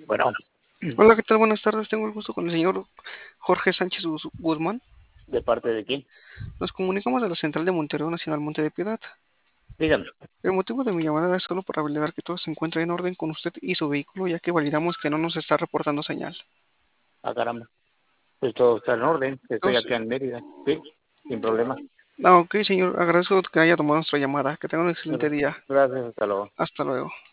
Bueno, Hola, ¿qué tal? Buenas tardes. Tengo el gusto con el señor Jorge Sánchez Guzmán. ¿de parte de quién? Nos comunicamos de la central de Monterrey Nacional Monte de Piedad. Dígame. El motivo de mi llamada es solo para validar que todo se encuentra en orden con usted y su vehículo, ya que validamos que no nos está reportando señal. Ah, caramba. Pues todo está en orden. Estoy Entonces, acá en Mérida. Sí, sin problema. ok, señor, agradezco que haya tomado nuestra llamada. Que tenga un excelente día. Gracias, hasta luego. Hasta luego.